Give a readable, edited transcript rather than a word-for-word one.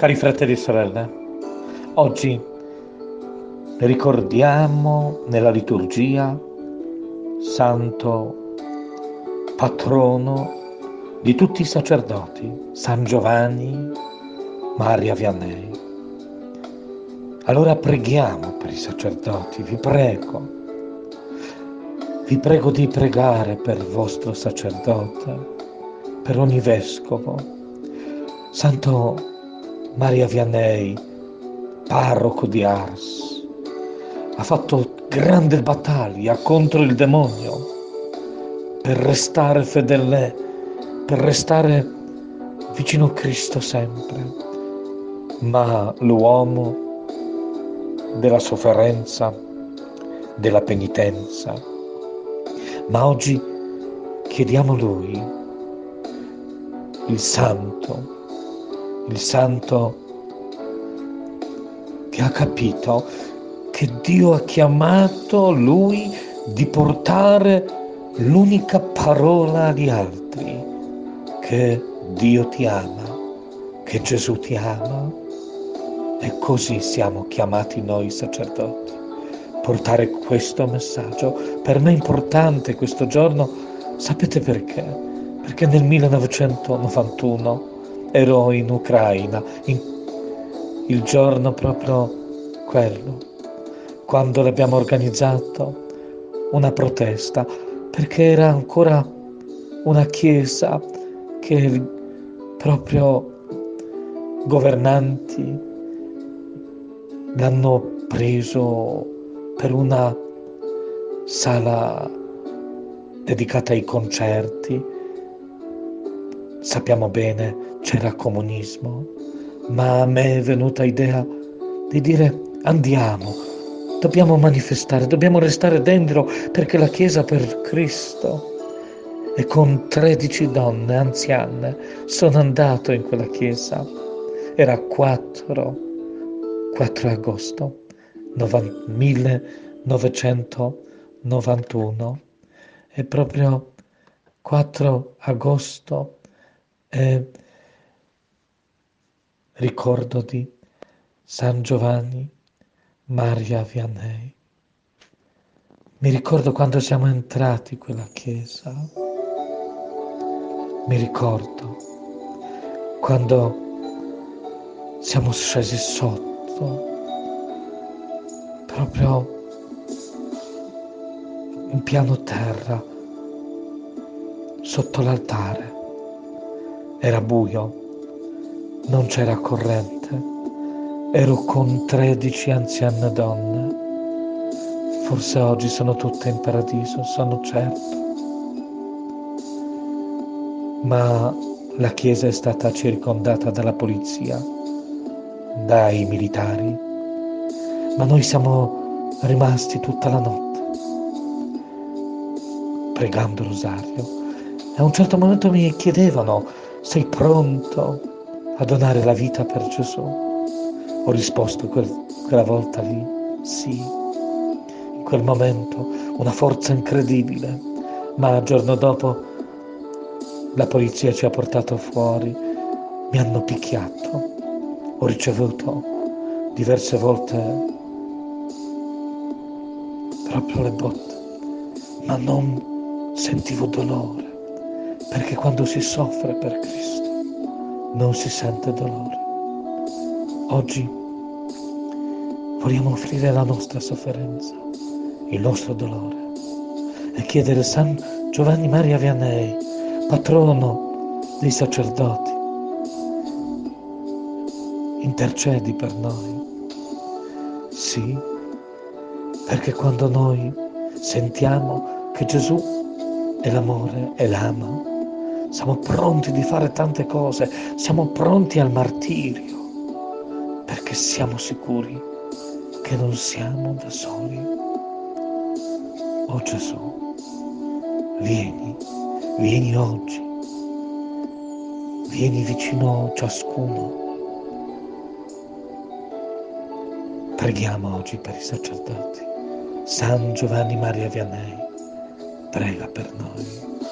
Cari fratelli e sorelle, oggi ricordiamo nella liturgia Santo Patrono di tutti i sacerdoti, San Giovanni Maria Vianney. Allora preghiamo per i sacerdoti, vi prego di pregare per il vostro sacerdote, per ogni vescovo. Santo Maria Vianney, parroco di Ars, ha fatto grande battaglia contro il demonio per restare fedele, per restare vicino a Cristo sempre. Ma l'uomo della sofferenza, della penitenza. Ma oggi chiediamo a Lui, il Santo che ha capito che Dio ha chiamato Lui di portare l'unica parola agli altri, che Dio ti ama, che Gesù ti ama. E così siamo chiamati noi sacerdoti, portare questo messaggio. Per me è importante questo giorno, sapete perché? Perché nel 1991 ero in Ucraina, il giorno proprio quello, quando abbiamo organizzato una protesta, perché era ancora una chiesa che proprio governanti l'hanno preso per una sala dedicata ai concerti. Sappiamo bene, c'era comunismo, ma a me è venuta idea di dire andiamo, dobbiamo manifestare, dobbiamo restare dentro perché la Chiesa per Cristo. E con 13 donne anziane sono andato in quella chiesa. Era 4 agosto 1991 e proprio 4 agosto ricordo di San Giovanni Maria Vianney. Mi ricordo quando siamo entrati in quella chiesa, mi ricordo quando siamo scesi sotto, proprio in piano terra, sotto l'altare. Era buio, non c'era corrente, ero con 13 anziane donne. Forse oggi sono tutte in paradiso, sono certo. Ma la chiesa è stata circondata dalla polizia, dai militari, ma noi siamo rimasti tutta la notte pregando il rosario. E a un certo momento mi chiedevano: sei pronto a donare la vita per Gesù? Ho risposto quella volta lì, sì. In quel momento una forza incredibile, ma il giorno dopo la polizia ci ha portato fuori, mi hanno picchiato, ho ricevuto diverse volte proprio le botte, ma non sentivo dolore, perché quando si soffre per Cristo non si sente dolore. Oggi vogliamo offrire la nostra sofferenza, il nostro dolore, e chiedere a San Giovanni Maria Vianney, patrono dei sacerdoti, intercedi per noi. Sì, perché quando noi sentiamo che Gesù è l'amore e l'ama, siamo pronti di fare tante cose, siamo pronti al martirio, perché siamo sicuri che non siamo da soli. Oh Gesù, vieni oggi, vieni vicino a ciascuno. Preghiamo oggi per i sacerdoti. San Giovanni Maria Vianney, prega per noi.